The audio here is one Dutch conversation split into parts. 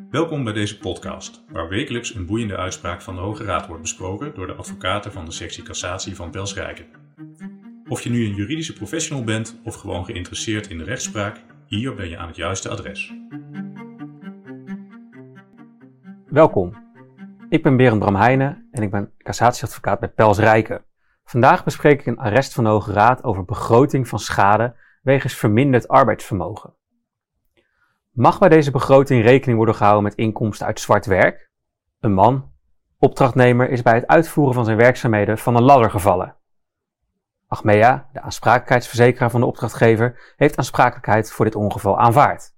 Welkom bij deze podcast, waar wekelijks een boeiende uitspraak van de Hoge Raad wordt besproken door de advocaten van de sectie Cassatie van Pels Rijken. Of je nu een juridische professional bent of gewoon geïnteresseerd in de rechtspraak, hier ben je aan het juiste adres. Welkom, ik ben Berend Bram Heijnen en ik ben cassatieadvocaat bij Pels Rijken. Vandaag bespreek ik een arrest van de Hoge Raad over begroting van schade wegens verminderd arbeidsvermogen. Mag bij deze begroting rekening worden gehouden met inkomsten uit zwart werk? Een man, opdrachtnemer, is bij het uitvoeren van zijn werkzaamheden van een ladder gevallen. Achmea, de aansprakelijkheidsverzekeraar van de opdrachtgever, heeft aansprakelijkheid voor dit ongeval aanvaard.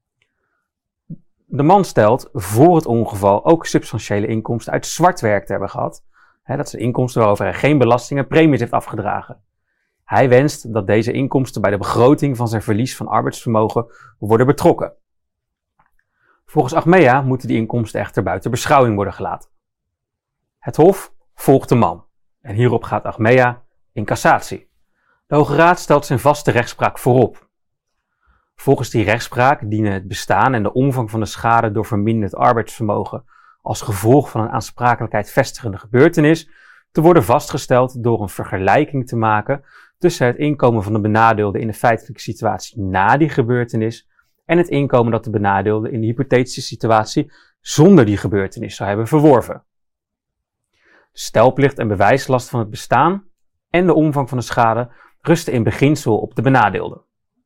De man stelt voor het ongeval ook substantiële inkomsten uit zwart werk te hebben gehad. Dat zijn inkomsten waarover hij geen belasting en premies heeft afgedragen. Hij wenst dat deze inkomsten bij de begroting van zijn verlies van arbeidsvermogen worden betrokken. Volgens Achmea moeten die inkomsten echter buiten beschouwing worden gelaten. Het Hof volgt de man en hierop gaat Achmea in cassatie. De Hoge Raad stelt zijn vaste rechtspraak voorop. Volgens die rechtspraak dienen het bestaan en de omvang van de schade door verminderd arbeidsvermogen als gevolg van een aansprakelijkheid vestigende gebeurtenis te worden vastgesteld door een vergelijking te maken tussen het inkomen van de benadeelde in de feitelijke situatie na die gebeurtenis en het inkomen dat de benadeelde in de hypothetische situatie zonder die gebeurtenis zou hebben verworven. De stelplicht en bewijslast van het bestaan en de omvang van de schade rusten in beginsel op de benadeelde.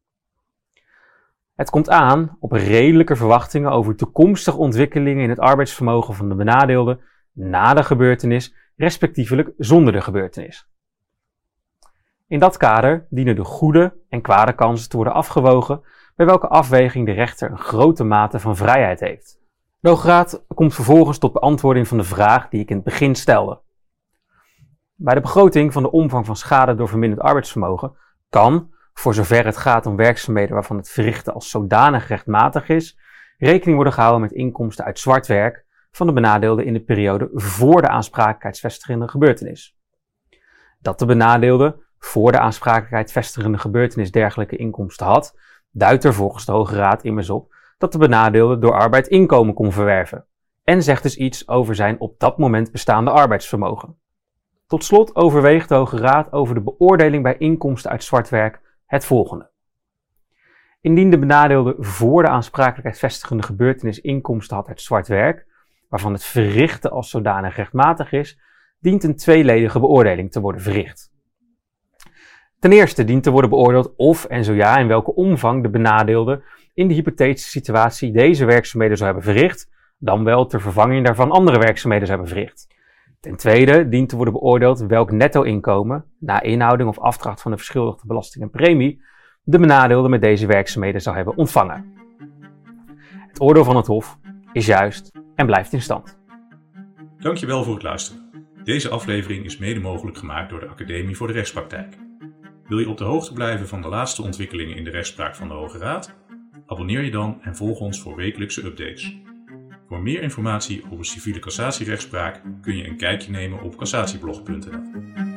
Het komt aan op redelijke verwachtingen over toekomstige ontwikkelingen in het arbeidsvermogen van de benadeelde na de gebeurtenis, respectievelijk zonder de gebeurtenis. In dat kader dienen de goede en kwade kansen te worden afgewogen, bij welke afweging de rechter een grote mate van vrijheid heeft. De Hoge Raad komt vervolgens tot beantwoording van de vraag die ik in het begin stelde. Bij de begroting van de omvang van schade door verminderd arbeidsvermogen kan, voor zover het gaat om werkzaamheden waarvan het verrichten als zodanig rechtmatig is, rekening worden gehouden met inkomsten uit zwart werk van de benadeelde in de periode voor de aansprakelijkheidsvestigende gebeurtenis. Dat de benadeelde voor de aansprakelijkheidsvestigende gebeurtenis dergelijke inkomsten had, duidt er volgens de Hoge Raad immers op dat de benadeelde door arbeid inkomen kon verwerven en zegt dus iets over zijn op dat moment bestaande arbeidsvermogen. Tot slot overweegt de Hoge Raad over de beoordeling bij inkomsten uit zwart werk het volgende. Indien de benadeelde voor de aansprakelijkheidsvestigende gebeurtenis inkomsten had uit zwart werk, waarvan het verrichten als zodanig rechtmatig is, dient een tweeledige beoordeling te worden verricht. Ten eerste dient te worden beoordeeld of en zo ja in welke omvang de benadeelde in de hypothetische situatie deze werkzaamheden zou hebben verricht, dan wel ter vervanging daarvan andere werkzaamheden zou hebben verricht. Ten tweede dient te worden beoordeeld welk netto-inkomen, na inhouding of afdracht van de verschuldigde belasting en premie, de benadeelde met deze werkzaamheden zou hebben ontvangen. Het oordeel van het Hof is juist en blijft in stand. Dankjewel voor het luisteren. Deze aflevering is mede mogelijk gemaakt door de Academie voor de Rechtspraktijk. Wil je op de hoogte blijven van de laatste ontwikkelingen in de rechtspraak van de Hoge Raad? Abonneer je dan en volg ons voor wekelijkse updates. Voor meer informatie over civiele cassatierechtspraak kun je een kijkje nemen op cassatieblog.nl.